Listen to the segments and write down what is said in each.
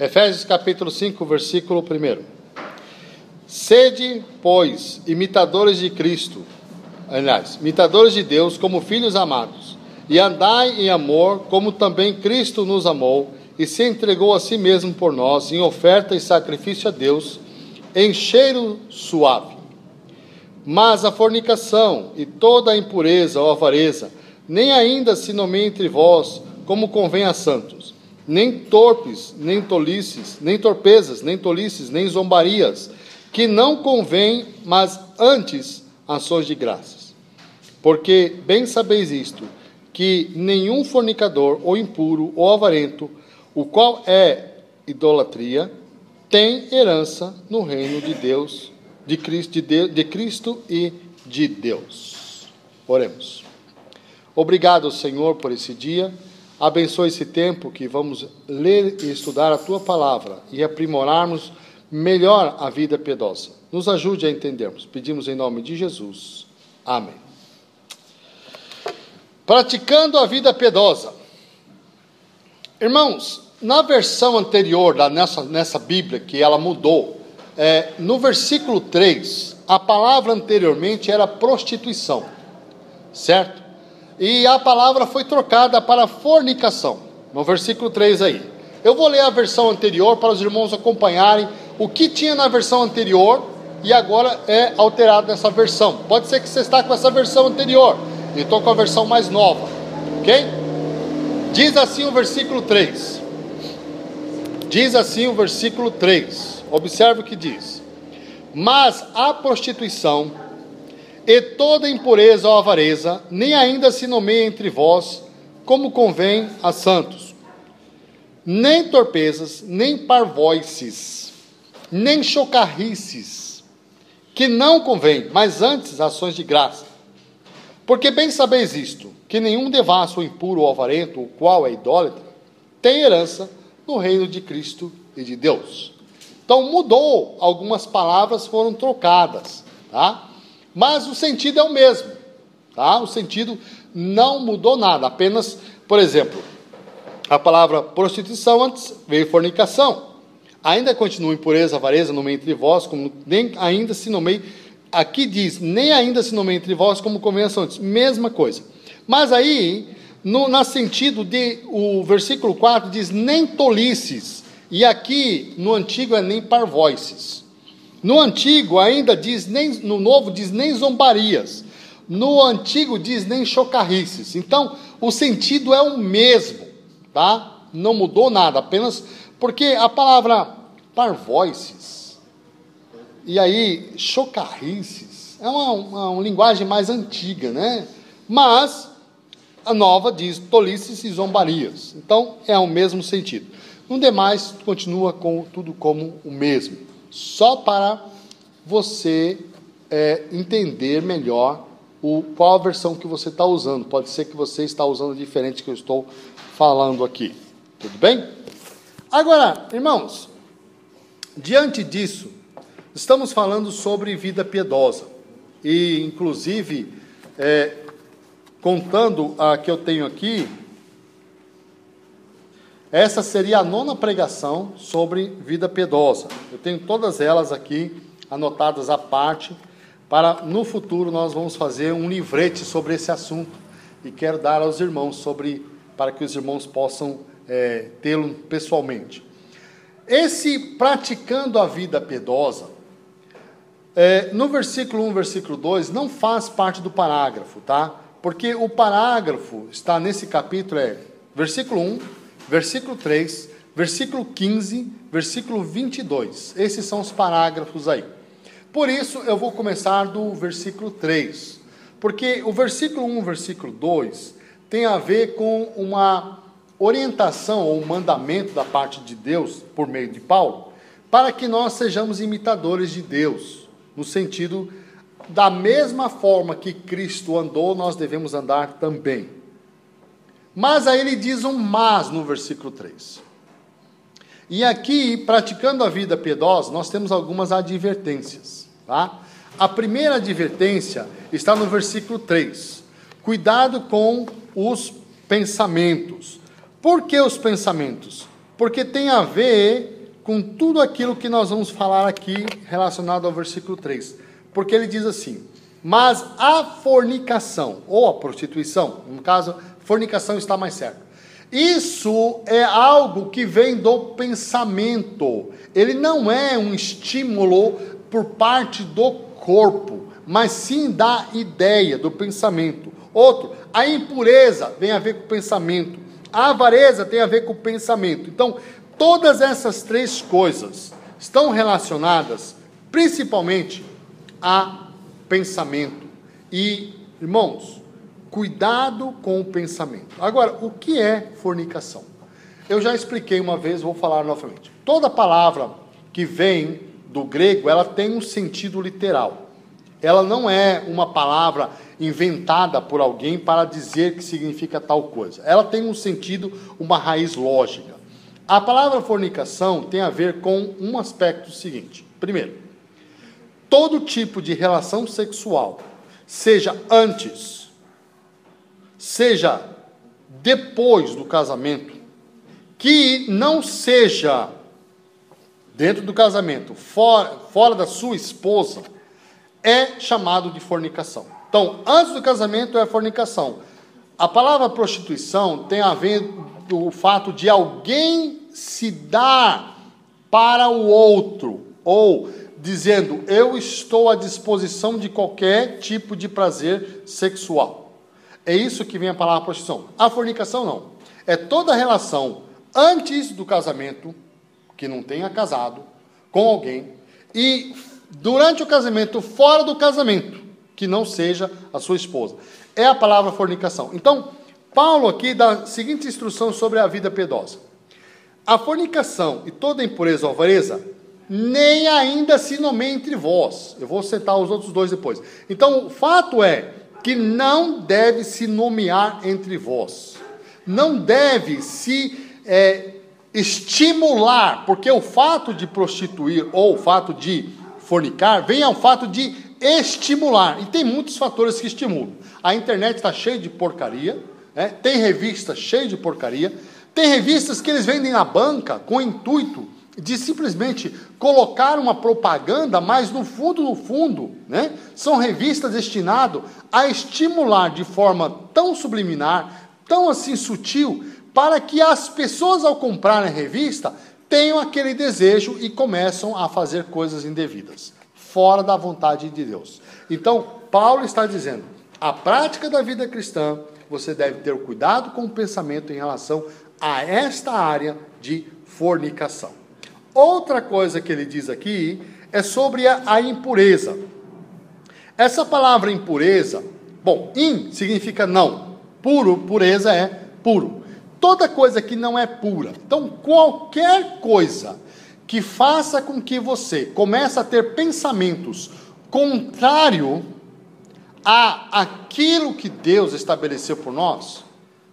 Efésios capítulo 5, versículo 1. Sede, pois, imitadores de Cristo, imitadores de Deus, como filhos amados, e andai em amor, como também Cristo nos amou, e se entregou a si mesmo por nós, em oferta e sacrifício a Deus, em cheiro suave. Mas a fornicação e toda a impureza ou avareza, nem ainda se nomeia entre vós, como convém a santos, nem torpes, nem tolices, nem torpezas, nem tolices, nem zombarias, que não convém, mas antes ações de graças. Porque bem sabeis isto, que nenhum fornicador, ou impuro, ou avarento, o qual é idolatria, tem herança no reino de Deus, de Cristo e de Deus. Oremos. Obrigado, Senhor, por esse dia. Abençoe esse tempo que vamos ler e estudar a Tua palavra e aprimorarmos melhor a vida piedosa. Nos ajude a entendermos. Pedimos em nome de Jesus. Amém. Praticando a vida piedosa. Irmãos, na versão anterior, nessa Bíblia, que ela mudou, no versículo 3, a palavra anteriormente era prostituição, certo? E a palavra foi trocada para fornicação, no versículo 3 aí. Eu vou ler a versão anterior para os irmãos acompanharem o que tinha na versão anterior e agora é alterado nessa versão. Pode ser que você está com essa versão anterior e estou com a versão mais nova, ok? Diz assim o versículo 3. Diz assim o versículo 3. Observe o que diz. Mas a prostituição e toda impureza ou avareza, nem ainda se nomeia entre vós, como convém a santos. Nem torpezas, nem parvoices, nem chocarrices, que não convém, mas antes ações de graça. Porque bem sabeis isto, que nenhum devasso, ou impuro, ou avarento, o qual é idólatra, tem herança no reino de Cristo e de Deus. Então mudou, algumas palavras foram trocadas, tá? Mas o sentido é o mesmo, tá? O sentido não mudou nada, apenas, por exemplo, a palavra prostituição antes veio fornicação. Ainda continua impureza, avareza no meio entre vós, como nem ainda se nomeia. Aqui diz, nem ainda se nomeia entre vós como convenção antes. Mesma coisa. Mas aí, no sentido de, o versículo 4 diz, nem tolices. E aqui, no antigo, é nem parvoices. No antigo ainda diz, no novo diz nem zombarias. No antigo diz nem chocarrices. Então, o sentido é o mesmo, tá? Não mudou nada, apenas porque a palavra parvoices e aí chocarrices é uma linguagem mais antiga, né? Mas a nova diz tolices e zombarias. Então, é o mesmo sentido. No demais, continua com tudo como o mesmo. Só para você entender melhor qual a versão que você está usando. Pode ser que você está usando diferente que eu estou falando aqui. Tudo bem? Agora, irmãos, diante disso, estamos falando sobre vida piedosa. E, inclusive, contando a que eu tenho aqui, essa seria a 9ª pregação sobre vida piedosa. Eu tenho todas elas aqui, anotadas à parte, para no futuro nós vamos fazer um livrete sobre esse assunto. E quero dar aos irmãos para que os irmãos possam tê-lo pessoalmente. Esse praticando a vida piedosa, no versículo 1, versículo 2, não faz parte do parágrafo, tá? Porque o parágrafo está nesse capítulo, versículo 1, versículo 3, versículo 15, versículo 22. Esses são os parágrafos aí. Por isso, eu vou começar do versículo 3. Porque o versículo 1, versículo 2, tem a ver com uma orientação ou um mandamento da parte de Deus, por meio de Paulo, para que nós sejamos imitadores de Deus, no sentido da mesma forma que Cristo andou, nós devemos andar também. Mas aí ele diz um mas no versículo 3. E aqui, praticando a vida piedosa, nós temos algumas advertências, tá? A primeira advertência está no versículo 3. Cuidado com os pensamentos. Por que os pensamentos? porque tem a ver com tudo aquilo que nós vamos falar aqui relacionado ao versículo 3. Porque ele diz assim: mas a fornicação, ou a prostituição, no caso, fornicação está mais certo. Isso é algo que vem do pensamento. Ele não é um estímulo por parte do corpo, mas sim da ideia, do pensamento. Outro, a impureza tem a ver com o pensamento. A avareza tem a ver com o pensamento. Então, todas essas três coisas estão relacionadas principalmente a pensamento. E, irmãos, cuidado com o pensamento. Agora, o que é fornicação? Eu já expliquei uma vez, vou falar novamente. Toda palavra que vem do grego, ela tem um sentido literal. Ela não é uma palavra inventada por alguém para dizer que significa tal coisa. Ela tem um sentido, uma raiz lógica. A palavra fornicação tem a ver com um aspecto seguinte. Primeiro, todo tipo de relação sexual, seja antes, seja depois do casamento, que não seja dentro do casamento, fora da sua esposa, é chamado de fornicação. Então, antes do casamento é fornicação. A palavra prostituição tem a ver com o fato de alguém se dar para o outro, ou dizendo, eu estou à disposição de qualquer tipo de prazer sexual. É isso que vem a palavra prostituição. A fornicação não. É toda relação antes do casamento, que não tenha casado com alguém, e durante o casamento, fora do casamento, que não seja a sua esposa. É a palavra fornicação. Então, Paulo aqui dá a seguinte instrução sobre a vida piedosa. A fornicação e toda impureza ou avareza, nem ainda se nomeia entre vós. Eu vou citar os outros dois depois. Então, o fato é que não deve se nomear entre vós. Não deve se estimular, porque o fato de prostituir ou o fato de fornicar vem ao fato de estimular. E tem muitos fatores que estimulam. A internet está cheia de porcaria, tem revistas cheias de porcaria, tem revistas que eles vendem na banca com o intuito de simplesmente colocar uma propaganda, mas no fundo, são revistas destinadas a estimular de forma tão subliminar, tão assim sutil, para que as pessoas ao comprarem a revista tenham aquele desejo e começam a fazer coisas indevidas, fora da vontade de Deus. Então, Paulo está dizendo, a prática da vida cristã, você deve ter cuidado com o pensamento em relação a esta área de fornicação. Outra coisa que ele diz aqui é sobre a impureza. Essa palavra impureza, in significa não, pureza é puro. Toda coisa que não é pura. Então, qualquer coisa que faça com que você comece a ter pensamentos contrário a aquilo que Deus estabeleceu por nós,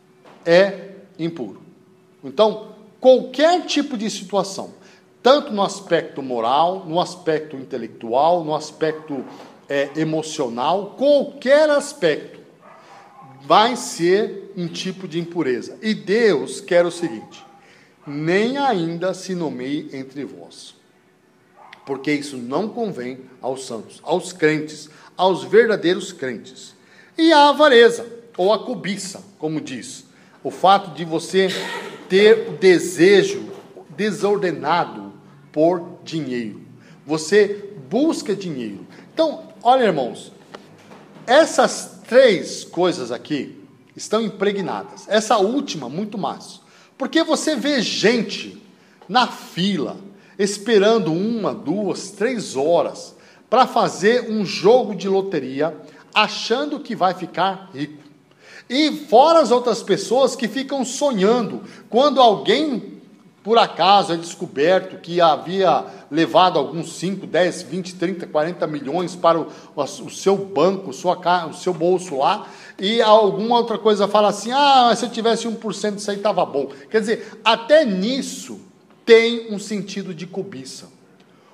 é impuro. Então, qualquer tipo de situação, tanto no aspecto moral, no aspecto intelectual, no aspecto emocional, qualquer aspecto, vai ser um tipo de impureza. E Deus quer o seguinte, nem ainda se nomeie entre vós, porque isso não convém aos santos, aos crentes, aos verdadeiros crentes. E a avareza, ou a cobiça, como diz, o fato de você ter o desejo desordenado por dinheiro. Você busca dinheiro. Então, olha, irmãos, essas três coisas aqui estão impregnadas. Essa última, muito mais. Porque você vê gente na fila, esperando 1, 2, 3 horas para fazer um jogo de loteria, achando que vai ficar rico. E fora as outras pessoas que ficam sonhando, quando alguém, por acaso, é descoberto que havia levado alguns 5, 10, 20, 30, 40 milhões para o seu banco, o seu bolso lá, e alguma outra coisa fala assim, se eu tivesse 1% disso aí estava bom. Quer dizer, até nisso tem um sentido de cobiça.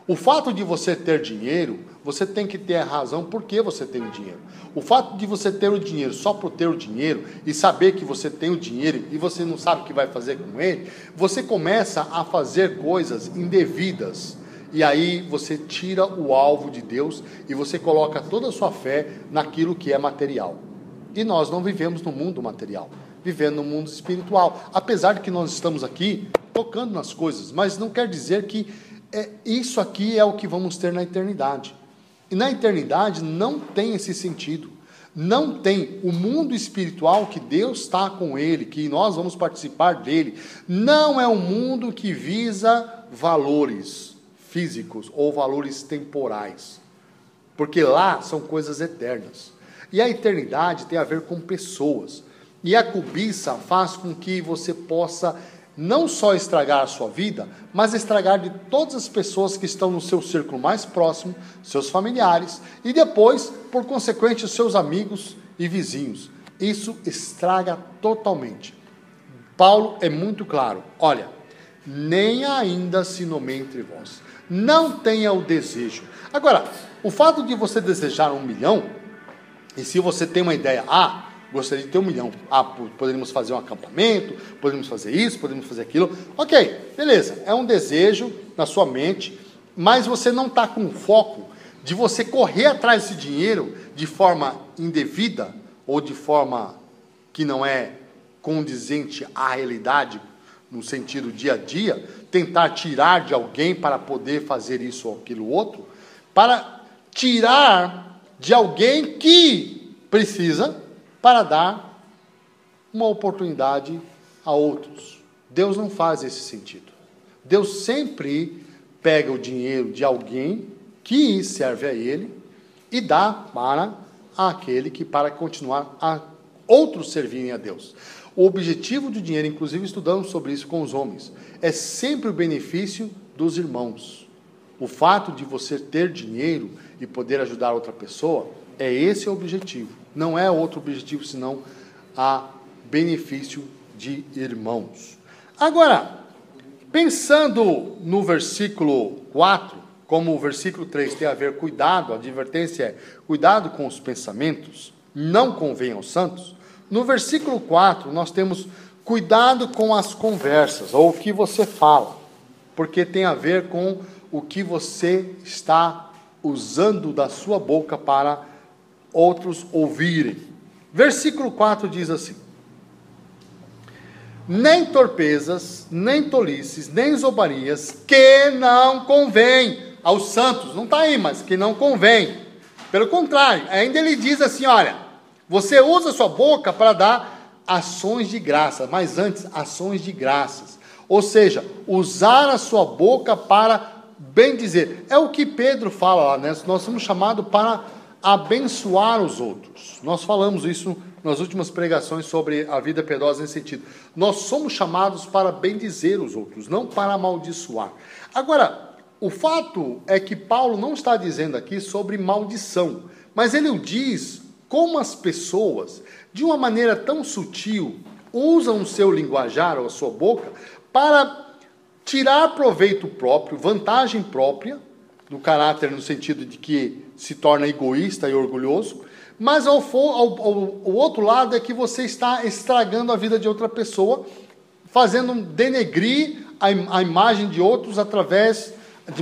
O fato de você ter dinheiro, você tem que ter a razão por que você tem o dinheiro. O fato de você ter o dinheiro só por ter o dinheiro e saber que você tem o dinheiro e você não sabe o que vai fazer com ele, você começa a fazer coisas indevidas. E aí você tira o alvo de Deus e você coloca toda a sua fé naquilo que é material. E nós não vivemos no mundo material, vivendo no mundo espiritual. Apesar de que nós estamos aqui tocando nas coisas, mas não quer dizer que isso aqui é o que vamos ter na eternidade. E na eternidade não tem esse sentido. Não tem. O mundo espiritual que Deus está com ele, que nós vamos participar dele, não é um mundo que visa valores físicos ou valores temporais. Porque lá são coisas eternas. E a eternidade tem a ver com pessoas. E a cobiça faz com que você possa não só estragar a sua vida, mas estragar de todas as pessoas que estão no seu círculo mais próximo, seus familiares, e depois, por consequente, os seus amigos e vizinhos. Isso estraga totalmente. Paulo é muito claro. Olha, nem ainda se nomeie entre vós. Não tenha o desejo. Agora, o fato de você desejar 1 milhão, e se você tem uma ideia, gostaria de ter 1 milhão. Poderíamos fazer um acampamento, poderíamos fazer isso, poderíamos fazer aquilo. Ok, beleza. É um desejo na sua mente, mas você não está com foco de você correr atrás desse dinheiro de forma indevida ou de forma que não é condizente à realidade, no sentido dia a dia, tentar tirar de alguém para poder fazer isso ou aquilo outro, para tirar de alguém que precisa, para dar uma oportunidade a outros. Deus não faz esse sentido. Deus sempre pega o dinheiro de alguém que serve a ele e dá para aquele que para continuar a outros servirem a Deus. O objetivo do dinheiro, inclusive estudamos sobre isso com os homens, é sempre o benefício dos irmãos. O fato de você ter dinheiro e poder ajudar outra pessoa, é esse o objetivo. Não é outro objetivo, senão a benefício de irmãos. Agora, pensando no versículo 4, como o versículo 3 tem a ver cuidado, a advertência é cuidado com os pensamentos, não convém aos santos. No versículo 4, nós temos cuidado com as conversas, ou o que você fala, porque tem a ver com o que você está usando da sua boca para outros ouvirem. Versículo 4 diz assim: nem torpezas, nem tolices, nem zombarias, que não convém aos santos. Não está aí, mas que não convém. Pelo contrário, ainda ele diz assim, olha, você usa a sua boca para dar ações de graça, mas antes, ações de graças. Ou seja, usar a sua boca para bem dizer. É o que Pedro fala lá, né? Nós somos chamados para abençoar os outros. Nós falamos isso nas últimas pregações sobre a vida piedosa nesse sentido. Nós somos chamados para bendizer os outros, não para amaldiçoar. Agora, o fato é que Paulo não está dizendo aqui sobre maldição, mas ele o diz como as pessoas, de uma maneira tão sutil, usam o seu linguajar ou a sua boca para tirar proveito próprio, vantagem própria, do caráter no sentido de que se torna egoísta e orgulhoso, mas o outro lado é que você está estragando a vida de outra pessoa, fazendo denegrir a imagem de outros através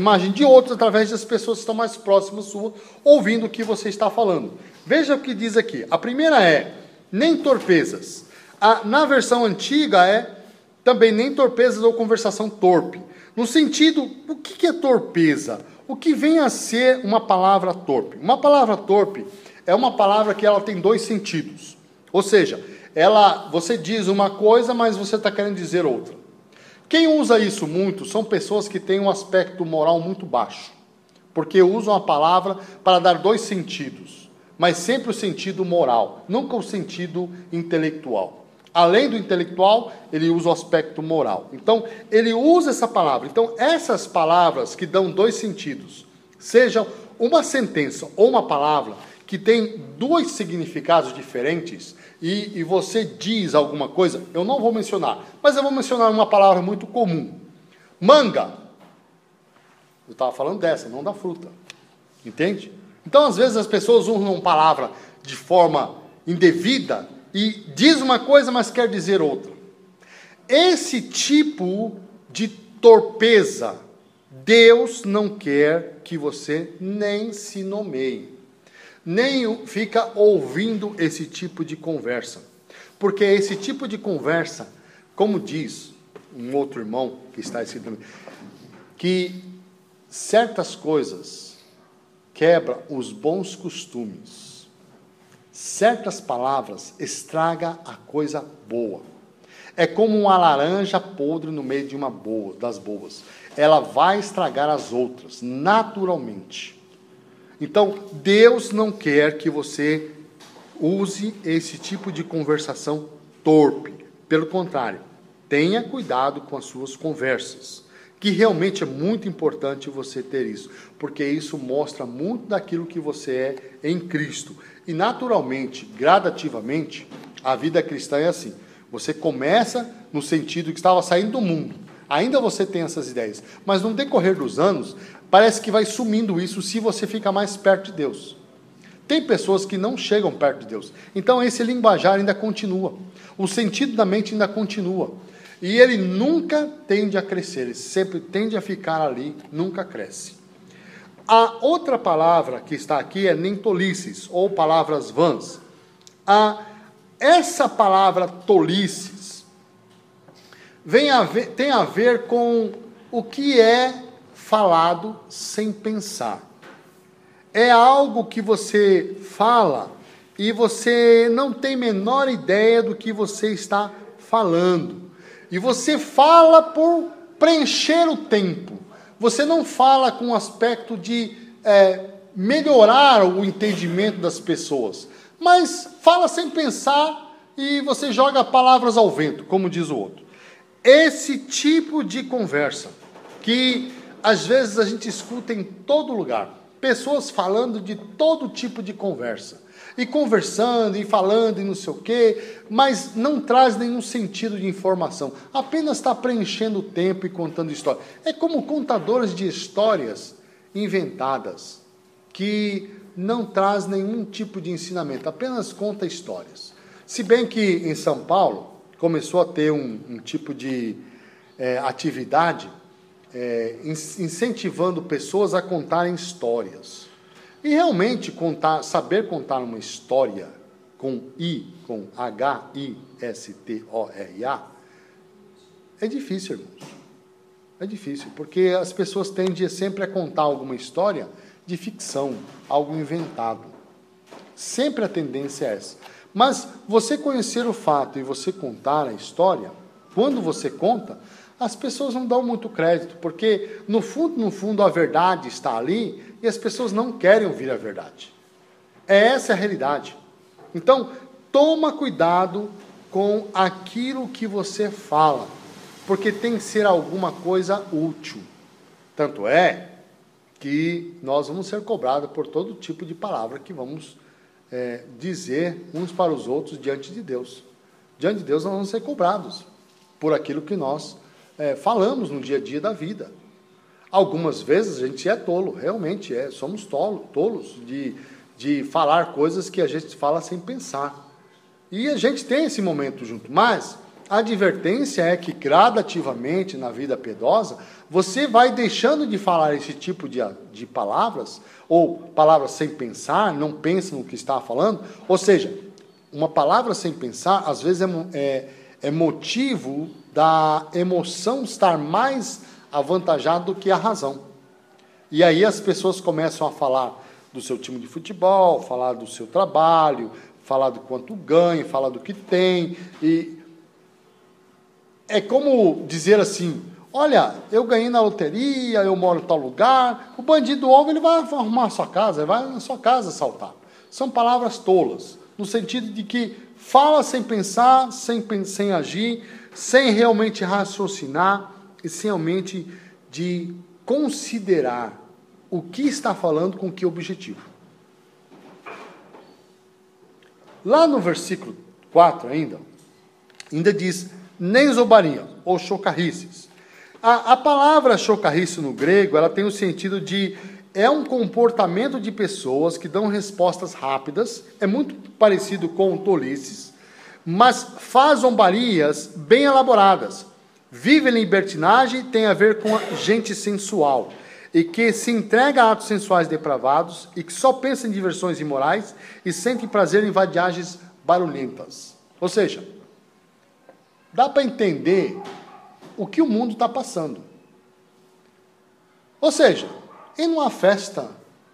das pessoas que estão mais próximas sua, ouvindo o que você está falando. Veja o que diz aqui. A primeira é, nem torpezas. Na versão antiga também nem torpezas ou conversação torpe. No sentido, o que é torpeza? O que vem a ser uma palavra torpe? Uma palavra torpe é uma palavra que ela tem 2 sentidos. Ou seja, você diz uma coisa, mas você está querendo dizer outra. Quem usa isso muito são pessoas que têm um aspecto moral muito baixo, porque usam a palavra para dar 2 sentidos, mas sempre o sentido moral, nunca o sentido intelectual. Além do intelectual, ele usa o aspecto moral. Então, ele usa essa palavra. Então, essas palavras que dão 2 sentidos, sejam uma sentença ou uma palavra que tem 2 significados diferentes, e você diz alguma coisa, eu não vou mencionar, mas eu vou mencionar uma palavra muito comum. Manga. Eu estava falando dessa, não da fruta. Entende? Então, às vezes, as pessoas usam palavra de forma indevida e diz uma coisa, mas quer dizer outra. Esse tipo de torpeza, Deus não quer que você nem se nomeie, nem fica ouvindo esse tipo de conversa. Porque esse tipo de conversa, como diz um outro irmão que está escrito também, que certas coisas quebram os bons costumes. Certas palavras estragam a coisa boa. É como uma laranja podre no meio de das boas. Ela vai estragar as outras, naturalmente. Então, Deus não quer que você use esse tipo de conversação torpe. Pelo contrário, tenha cuidado com as suas conversas. Que realmente é muito importante você ter isso. Porque isso mostra muito daquilo que você é em Cristo. E naturalmente, gradativamente, a vida cristã é assim. Você começa no sentido que estava saindo do mundo. Ainda você tem essas ideias. Mas no decorrer dos anos, parece que vai sumindo isso se você fica mais perto de Deus. Tem pessoas que não chegam perto de Deus. Então esse linguajar ainda continua. O sentido da mente ainda continua. E ele nunca tende a crescer. Ele sempre tende a ficar ali, nunca cresce. A outra palavra que está aqui é nem tolices, ou palavras vãs. Essa palavra tolices tem a ver com o que é falado sem pensar. É algo que você fala e você não tem a menor ideia do que você está falando. E você fala por preencher o tempo. Você não fala com o aspecto de melhorar o entendimento das pessoas. Mas fala sem pensar e você joga palavras ao vento, como diz o outro. Esse tipo de conversa que às vezes a gente escuta em todo lugar. Pessoas falando de todo tipo de conversa. E conversando, e falando, e não sei o quê, mas não traz nenhum sentido de informação. Apenas está preenchendo o tempo e contando história. É como contadores de histórias inventadas, que não traz nenhum tipo de ensinamento, apenas conta histórias. Se bem que em São Paulo começou a ter um tipo de atividade incentivando pessoas a contarem histórias. E realmente saber contar uma história com H-I-S-T-O-R-A é difícil, irmãos. É difícil, porque as pessoas tendem sempre a contar alguma história de ficção, algo inventado. Sempre a tendência é essa. Mas você conhecer o fato e você contar a história, quando você conta, as pessoas não dão muito crédito, porque no fundo a verdade está ali e as pessoas não querem ouvir a verdade. Essa é a realidade. Então, toma cuidado com aquilo que você fala, porque tem que ser alguma coisa útil. Tanto é que nós vamos ser cobrados por todo tipo de palavra que vamos dizer uns para os outros diante de Deus. Diante de Deus nós vamos ser cobrados por aquilo que nós falamos no dia a dia da vida. Algumas vezes a gente é tolo, realmente somos tolos de falar coisas que a gente fala sem pensar. E a gente tem esse momento junto, mas a advertência é que gradativamente na vida piedosa, você vai deixando de falar esse tipo de palavras, ou palavras sem pensar, não pensa no que está falando. Ou seja, uma palavra sem pensar, às vezes é motivo da emoção estar mais avantajada do que a razão. E aí as pessoas começam a falar do seu time de futebol, falar do seu trabalho, falar do quanto ganha, falar do que tem. E é como dizer assim: olha, eu ganhei na loteria, eu moro em tal lugar. O bandido ele vai arrumar a sua casa, ele vai na sua casa assaltar. São palavras tolas, no sentido de que fala sem pensar, sem agir, sem realmente raciocinar e sem realmente de considerar o que está falando com que objetivo. Lá no versículo 4 ainda diz: nem zombaria ou chocarrices. A palavra chocarrice no grego, ela tem o sentido de, é um comportamento de pessoas que dão respostas rápidas, é muito parecido com tolices, mas faz zombarias bem elaboradas. Vive em libertinagem, tem a ver com a gente sensual, e que se entrega a atos sensuais depravados, e que só pensa em diversões imorais, e sente prazer em vadiagens barulhentas. Ou seja, dá para entender o que o mundo está passando. Ou seja, em uma festa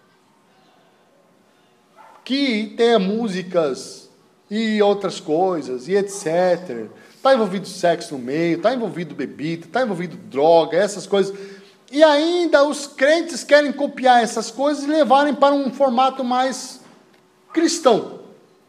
que tenha músicas e outras coisas, e etc., está envolvido sexo no meio, está envolvido bebida, está envolvido droga, essas coisas, e ainda os crentes querem copiar essas coisas e levarem para um formato mais cristão.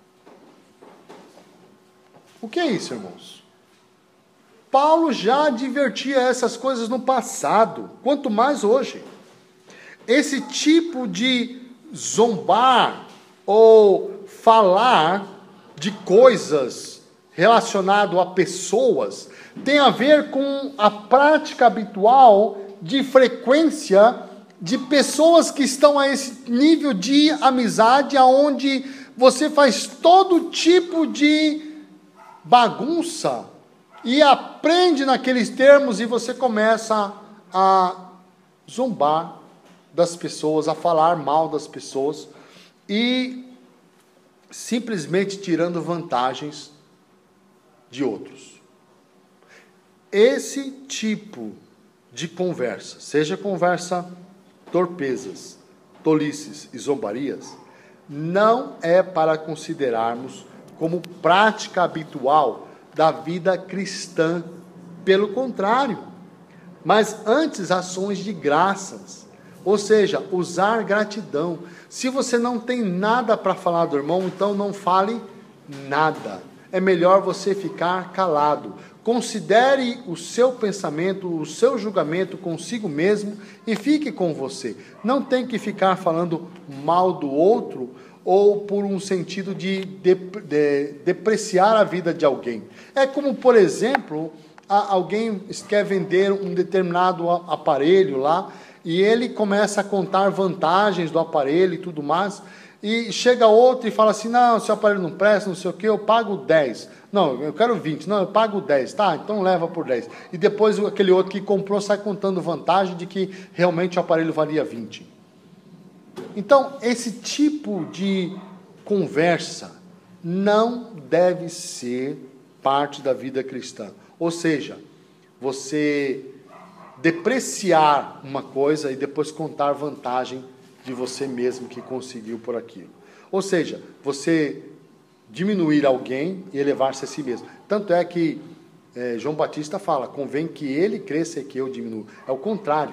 O que é isso, irmãos? Paulo já advertia essas coisas no passado, quanto mais hoje. Esse tipo de zombar ou falar de coisas relacionado a pessoas tem a ver com a prática habitual de frequência de pessoas que estão a esse nível de amizade, aonde você faz todo tipo de bagunça e aprende naqueles termos, e você começa a zombar das pessoas, a falar mal das pessoas, e simplesmente tirando vantagens de outros. Esse tipo de conversa, seja conversa torpezas, tolices e zombarias, não é para considerarmos como prática habitual da vida cristã, pelo contrário, mas antes ações de graças, ou seja, usar gratidão. Se você não tem nada para falar do irmão, então não fale nada, é melhor você ficar calado. Considere o seu pensamento, o seu julgamento consigo mesmo e fique com você. Não tem que ficar falando mal do outro, ou por um sentido de depreciar a vida de alguém. É como, por exemplo, alguém quer vender um determinado aparelho lá, e ele começa a contar vantagens do aparelho e tudo mais, e chega outro e fala assim, não, seu aparelho não presta, não sei o que, eu pago 10. Não, eu quero 20. Não, eu pago 10. Tá, então leva por 10. E depois aquele outro que comprou sai contando vantagem de que realmente o aparelho valia 20. Então, esse tipo de conversa não deve ser parte da vida cristã. Ou seja, você depreciar uma coisa e depois contar vantagem de você mesmo que conseguiu por aquilo. Ou seja, você diminuir alguém e elevar-se a si mesmo. Tanto é que João Batista fala, convém que ele cresça e que eu diminua. É o contrário.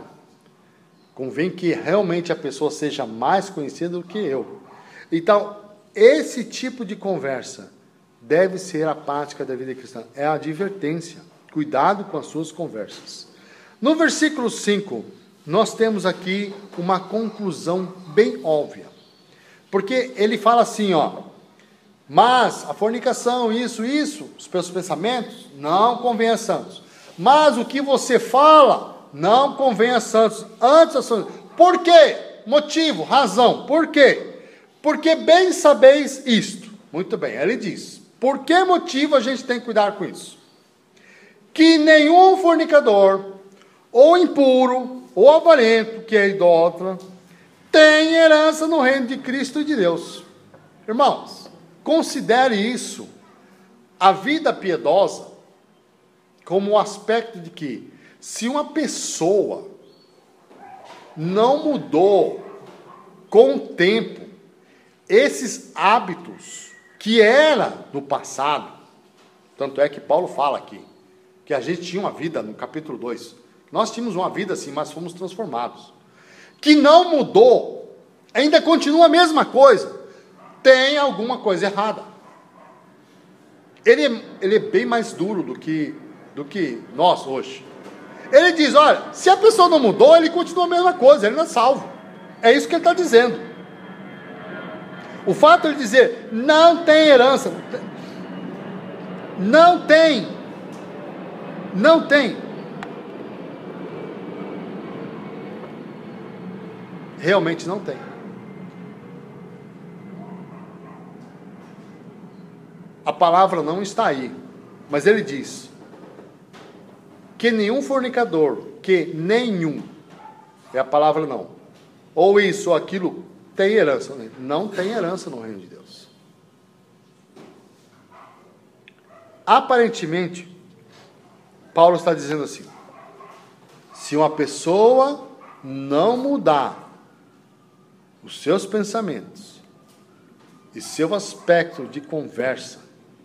Convém que realmente a pessoa seja mais conhecida do que eu. Então, esse tipo de conversa deve ser a prática da vida cristã. É a advertência. Cuidado com as suas conversas. No versículo 5, nós temos aqui uma conclusão bem óbvia. Porque ele fala assim, ó, mas a fornicação, isso, os seus pensamentos, não convém a santos. Mas o que você fala, não convém a santos. Antes a santos. Por quê? Motivo, razão. Por quê? Porque bem sabeis isto. Muito bem, ele diz. Por que motivo a gente tem que cuidar com isso? Que nenhum fornicador, ou impuro, ou avarento, que é idólatra, tem herança no reino de Cristo e de Deus. Irmãos, considere isso, a vida piedosa, como o aspecto de que, se uma pessoa não mudou com o tempo esses hábitos que era no passado, tanto é que Paulo fala aqui, que a gente tinha uma vida, no capítulo 2, nós tínhamos uma vida assim, mas fomos transformados, que não mudou, ainda continua a mesma coisa, tem alguma coisa errada. Ele é bem mais duro do que nós hoje. Ele diz, olha, se a pessoa não mudou, ele continua a mesma coisa, ele não é salvo. É isso que ele está dizendo. O fato de ele dizer, não tem herança, não tem, Realmente não tem. A palavra não está aí, mas ele diz que nenhum fornicador, é a palavra não, ou isso ou aquilo, tem herança. Não tem herança no reino de Deus. Aparentemente, Paulo está dizendo assim: se uma pessoa não mudar os seus pensamentos e seu aspecto de conversa,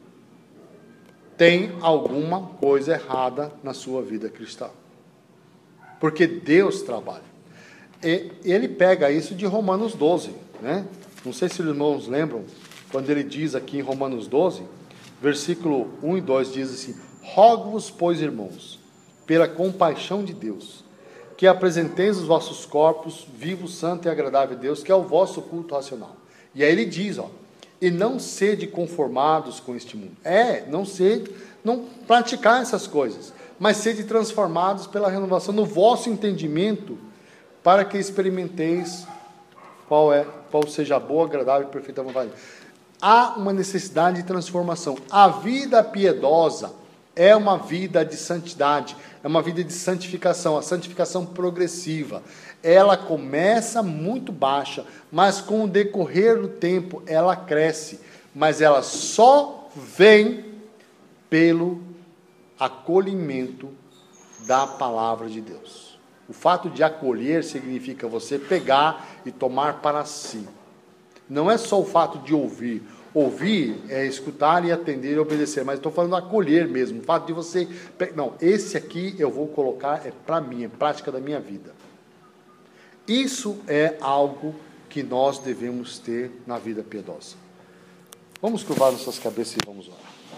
tem alguma coisa errada na sua vida cristã. Porque Deus trabalha. E ele pega isso de Romanos 12, né? Não sei se os irmãos lembram, quando ele diz aqui em Romanos 12, versículo 1 e 2, diz assim: rogo-vos, pois, irmãos, pela compaixão de Deus, que apresenteis os vossos corpos vivos, santo e agradável a Deus, que é o vosso culto racional. E aí ele diz, e não sede conformados com este mundo. Não praticar essas coisas, mas sede transformados pela renovação do vosso entendimento, para que experimenteis qual seja a boa, agradável e perfeita vontade. Há uma necessidade de transformação. A vida piedosa é uma vida de santidade, é uma vida de santificação, a santificação progressiva. Ela começa muito baixa, mas com o decorrer do tempo ela cresce, mas ela só vem pelo acolhimento da palavra de Deus. O fato de acolher significa você pegar e tomar para si. Não é só o fato de ouvir. Ouvir é escutar e atender e obedecer, mas estou falando acolher mesmo. O fato de você... Não, esse aqui eu vou colocar, é para mim, é prática da minha vida. Isso é algo que nós devemos ter na vida piedosa. Vamos curvar nossas cabeças e vamos orar.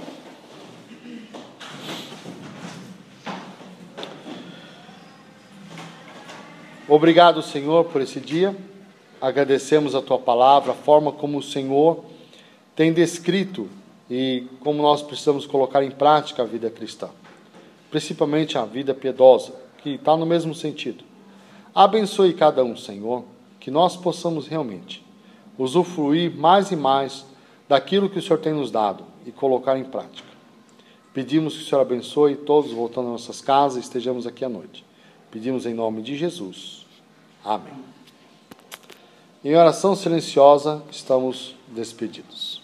Obrigado, Senhor, por esse dia. Agradecemos a Tua palavra, a forma como o Senhor tem descrito e como nós precisamos colocar em prática a vida cristã. Principalmente a vida piedosa, que está no mesmo sentido. Abençoe cada um, Senhor, que nós possamos realmente usufruir mais e mais daquilo que o Senhor tem nos dado e colocar em prática. Pedimos que o Senhor abençoe todos, voltando às nossas casas, estejamos aqui à noite. Pedimos em nome de Jesus. Amém. Em oração silenciosa, estamos despedidos.